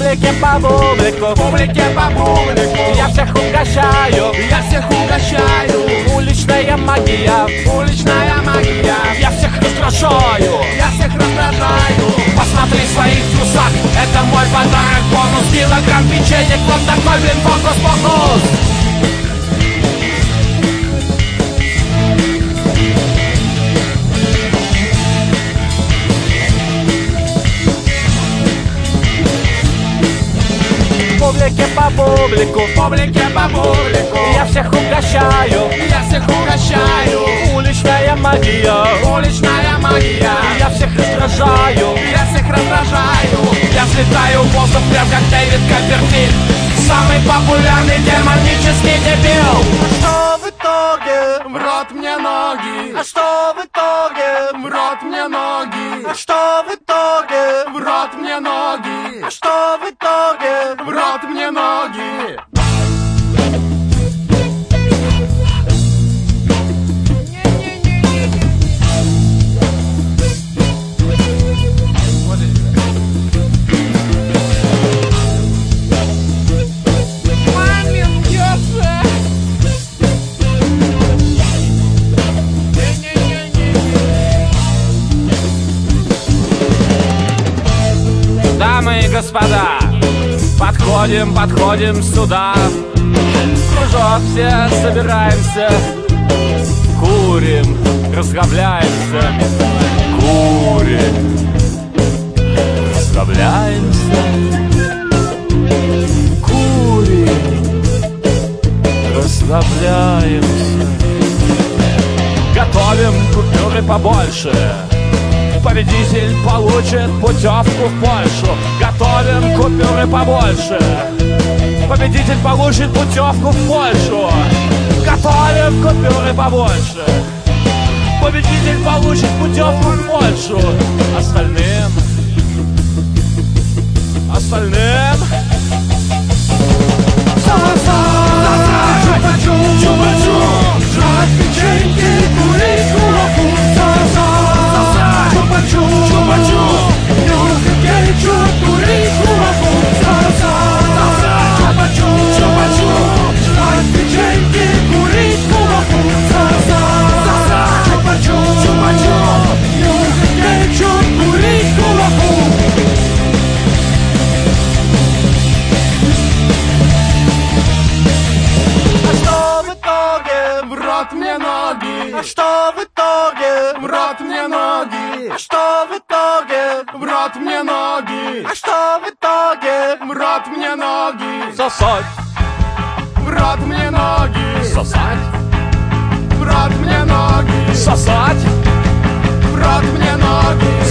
Публике по бублику, Публике по бублику, я всех угощаю, я всех угощаю. уличная магия, Уличная магия, я всех раздражаю. я всех раздражаю. Посмотри в своих трусах, это мой подарок, бонус. Килограмм печенья, вот такой, блин, фокус-покус. Публике по бублику, Публике по бублику, я всех угощаю, я всех угощаю. уличная магия, Уличная магия, я всех раздражаю. я всех раздражаю. Я взлетаю в воздух, прям как Дэвид Копперфильд, самый популярный демонический дебил. Что в итоге? В рот мне ноги. А что в итоге? В рот мне ноги. А что в итоге? В рот мне ноги. А что в итоге? В рот мне ноги. Дамы и господа, подходим сюда. Кружок, все собираемся, курим, расслабляемся. Курим, расслабляемся. Курим, расслабляемся. Готовим купюры побольше, победитель получит путевку в Польшу. Готовим купюры побольше, победитель получит путевку в Польшу. Готовим купюры побольше, победитель получит путевку в Польшу. Остальным Чупа-чу, жрать печеньки, курить кулаку. Чупа-чу, нюхать кетчуп, курить кулаку. Чупа-чу, жрать печеньки, курить кулаку. Чупа-чу, нюхать кетчуп, курить кулаку. Мне ноги. А что в итоге? В рот мне ноги. А что в итоге? В рот мне ноги. А что в итоге? В рот мне ноги. сосать, В рот мне ноги. сосать, В рот мне ноги. сосать, В рот мне ноги.